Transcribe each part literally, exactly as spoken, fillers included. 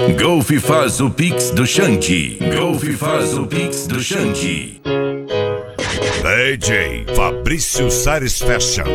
Golf faz o Pix do Xande. Golf faz o Pix do Xande. D J Fabrício Sares Fashion.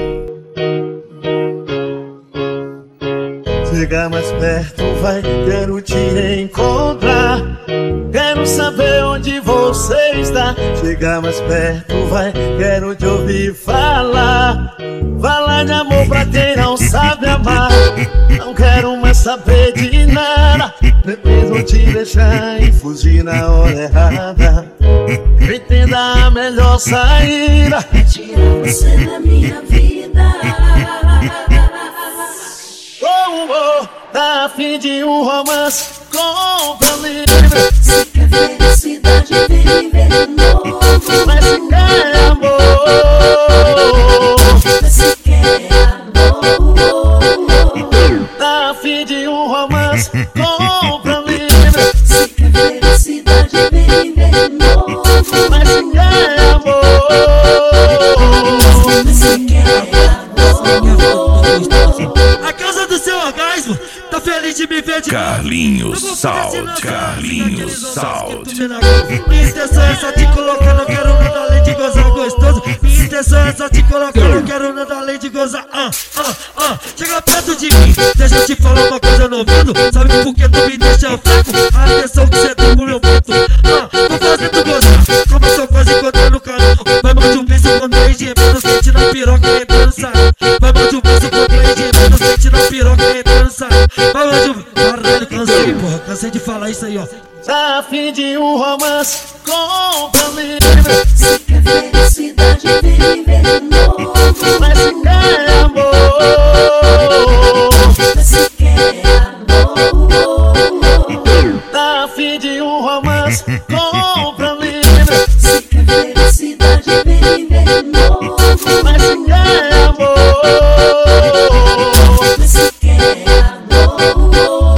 Chega mais perto, vai, quero te encontrar. Quero saber onde você está. Chega mais perto, vai, quero te ouvir falar. Falar de amor pra quem não sabe amar. Não quero mais saber de nada. Depois vou te deixar e fugir na hora errada. Entenda a melhor saída. Tirar você da minha vida. Oh, oh, tá a fim de um romance, compra livre. Se quer felicidade, vem viver de novo. Mas se quer amor, Mas se quer amor. tá a fim de um romance, compra livre. Se quer felicidade, vem viver de novo. Mas se quer amor, Mas se quer amor. A causa do seu orgasmo, tá feliz de me ver de Carlinhos Salt, Carlinhos Salt. Minha intenção é só te colocar, não quero nada além de gozar gostoso. Minha intenção é só te colocar, não quero nada além de gozar. Ah, ah, ah, chega perto de mim, deixa eu te falar uma coisa no ouvido. Sabe por que tu me deixa fraco? A atenção que cê tem pro meu ponto. Ah, vou fazer tu gozar, como eu sou quase encontrando no canal. Vai mande um beijo quando é gemendo, sente na piroca e entrando sai. Vai mande um beijo quando é gemendo, sente na piroca e entrando sai. Vai mande um... Caralho, cansei, porra, cansei de falar isso aí, ó. tá a fim de um romance, compra livre. Se quer felicidade, vem viver de novo. Mas se quer amor, Mas se quer amor. tá a fim de um romance, compra livre. Se quer felicidade, vem viver de novo. Mas se quer amor, Mas se quer amor.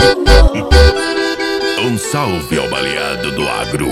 Um salve ao baleado do agro.